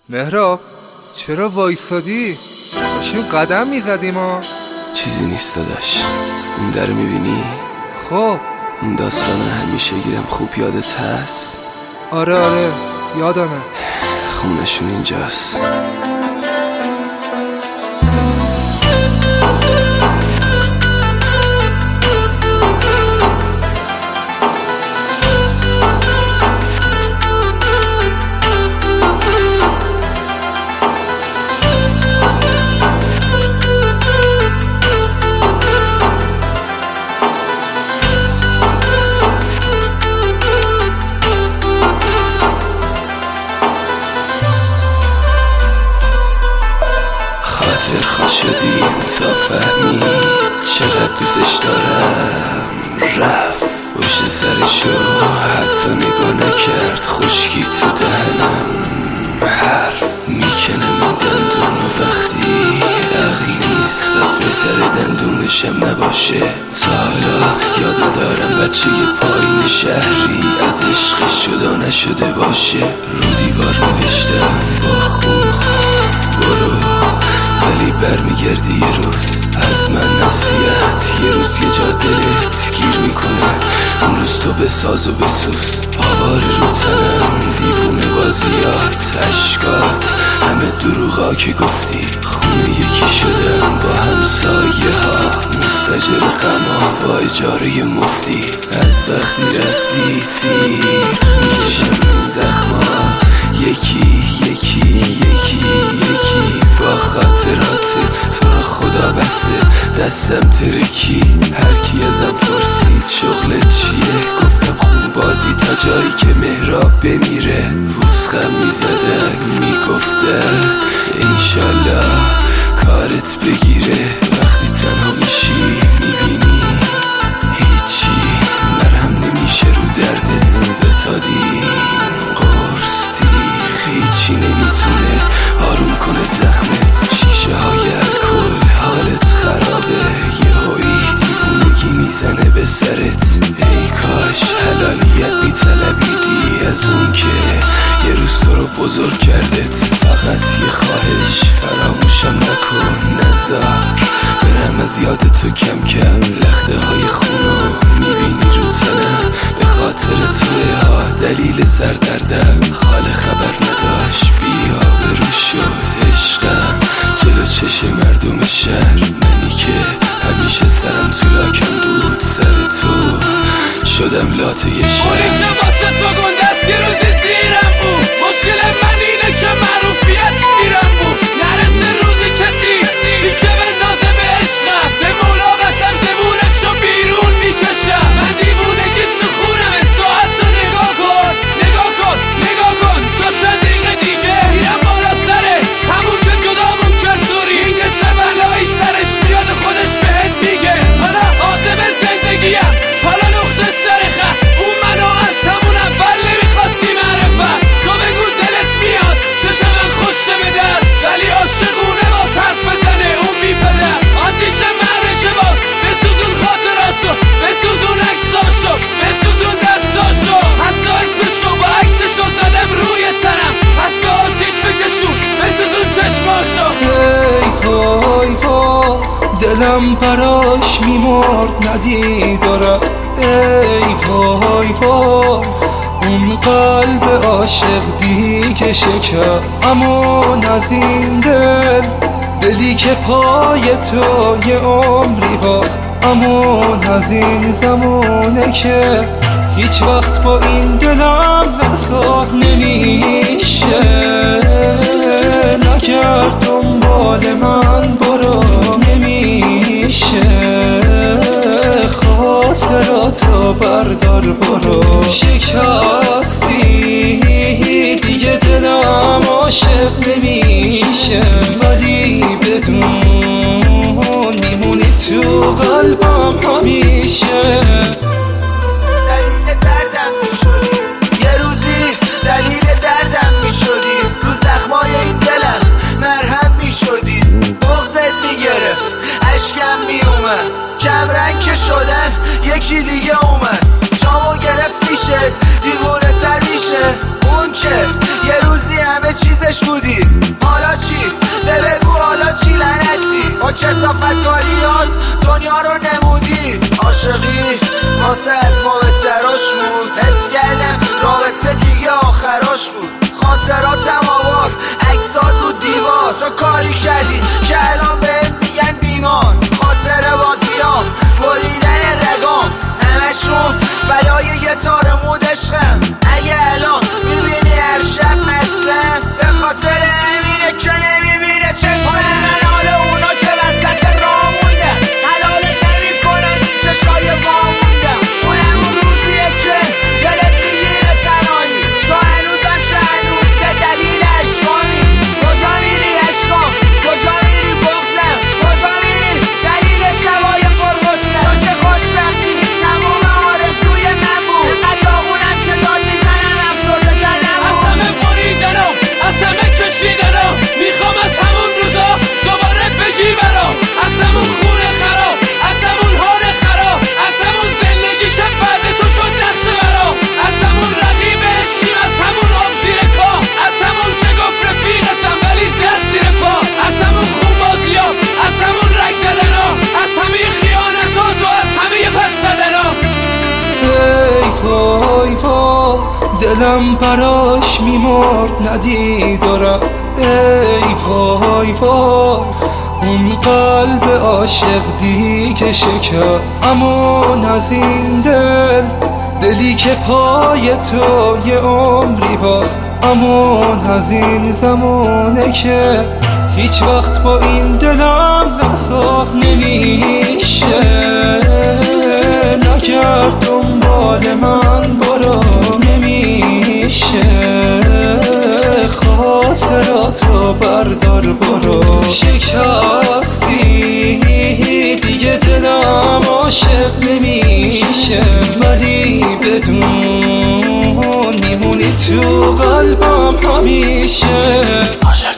مهراب چرا وایسادی؟ داشتیم قدم میزدیم ها. چیزی نیست داداش، این در میبینی؟ خب اون داستان همیشه گیرم خوب یادت هست؟ آره یادمه. خونشون اینجاست. خاطر شدیم تا فهمید چقدر دوستش دارم. رفت پشت سرشو حتی نگاه نکرد، خشکی تو دهنم حرف میکنه من دندون و وقتی عقل نیست پس بهتره دندونشم نباشه. تا حالا یاد ندارم بچه پایین شهری از عشقش جدا نشده باشه. رو دیوار نوشتم با خون برو، ولی برمیگردی یه روز از من نصیحت. یه روز یه جا دلت گیر میکنه، اون روز تو بساز و بسوز. آوار رو تنم دیوونه بازیات، عشقات همه دروغا که گفتی. خونه یکی شدم با همسایه ها، مستجر غما با اجاره مفتی. از وقتی رفتی تیر میکشم این زخما، یکی یکی یکی یکی. با خاطرات تو را خدا بسته دستم ترکید. هرکی ازم پرسید شغلت چیه، گفتم خون بازی تا جایی که مهراب بمیره. فوسخم میزدن میگفتن انشالله کارت بگیره. وقتی تنها میشی میبینی هیچی مرهم نمیشه رو دردت. بتادی قرصی هیچی نمیتونه آروم کنه زخمت. شیشه های الکل حالت خرابه، یه هایی دیوونگی میزنه به سرت. ای کاش حلالیت میطلبیدی از اون که یه روز تو رو بزرگ کردت. فقط یه خواهش فراموشم نکن، نذار برم از یاد تو کم کم. لخته های خونو میبینی رو تنم، به خاطر توه ها دلیل سردردم. خاله خبر نداشت بیا برو شد عشقم جلو چش مردم شهر. منی که همیشه سرم تو لاکم بود، سر تو شدم لاته یه شهر. اونی که واسه تو گندست یه روزی زیرم بود. مشکل من اینه که معروفیت میرم بود. نرسه روزی کسی تیکه بندازه به عشقم، به مولا قسم زبونش رو بیرون میکشم. من دیوونگی تو خونم، ساعت رو نگاه کن نگاه کن نگاه کن. تا چند دقیقه دیگه میرم بالا سره همون که جدامون کرد زوری. این که چه بلایی سرش میاد خودش بهت میگه. حالا عازم زندگیم، حالا نقطه سر خط. اون منو از همون اول نمیخواستی معرفت. تو بگو دلت میاد چشم من خوشه به در، ولی عاشقونه با حرف بزنه اون بیپدر. آتیش معرکه باز بسوزون خاطراتو، بسوزون عکساشو، بسوزون دستاشو. حتی اسمشو با عکسشو زدم روی تنم، پس به آتیش بکشون بسوزون چشماشو. ای وای وای دلم براش میمرد ندیدارم. ای وای وای اون قلب عاشق دیگه شکست. امان از این دلی که پای تو یه عمری باخت. امان از این زمانه که هیچ وقت با این دلم حساب نمیشه. نگرد دنبال من برو، نمیشه. خاطراتو بردار برو. شکستی دیگه دلم عاشق نمیشه، ولی بدون میمونی تو قلبم همیشه. دلیل دردم میشدی یه روزی، دلیل دردم میشدی. رو زخمای این دلم مرهم میشدی. بغضت میگرفت اشکم میومد، کم رنگ که شدم یکی دیگه اومد. جامو گرفت پیشت دیوونه تر میشه. اون که یه روزی همه چیزش خودش بودی. حالا چی؟ بگو حالا چی لعنتی؟ با کثافت کاریات دنیا رو نمودی. عاشقی واسه از ما بهتراش بود، حس کردم رابطه دیگه آخراش بود. خاطراتم آوار عکسات رو دیوار، تو کاری کردی که الان بهم میگن بیمار. خاطر بازیام بریدن رگام همشون بلای یه تار مود عشقم. اگه الان میبینی هر شب مثلم به خاطر همینه که نمیبینه چشمم. من حال اونا که وسط راه موندم حلالت نمیکنن چشای ما موندم. اونم اون روزیه که دلت میگیره تنهایی، تو هنوزم چه هنوز که دلیل عشقانی. کجا میری عشقام؟ کجا میری بغزم؟ کجا میری دلیل شبای قربستم؟ تو که خوشبختی تموم آرزوی من بود، اینقدر داغونم که داد میزنم افسرده جنم. از همه بریدنم، از همه کشیدنم، میخوام از همون روزا دوباره بگی برام. از همون خونه خراب، از همون حال خراب، از همون زندگی که بعد تو شد نقشه برام. از همون رقیب عشقیم، از همون آب زیر کاه، از همون که گفت رفیقتم ولی زد زیر پا. از همون خون بازیام، از همون رگ زدنام، از همه خیانتات و از همه پس زدنام. ای وای وای دلم براش میمرد ندیدارم. ای وای وای اون قلب عاشق دیگه شکست. امان از این دلی که پای تو یه عمری باست. امان از این زمانه که هیچ وقت با این دلم انصاف نمیشه. نگرد دنبال من برو نمیشه، خاطراتو بردار برو. شکستی دیگه دلم عاشق نمیشه، ولی بدون میمونی تو قلبم همیشه.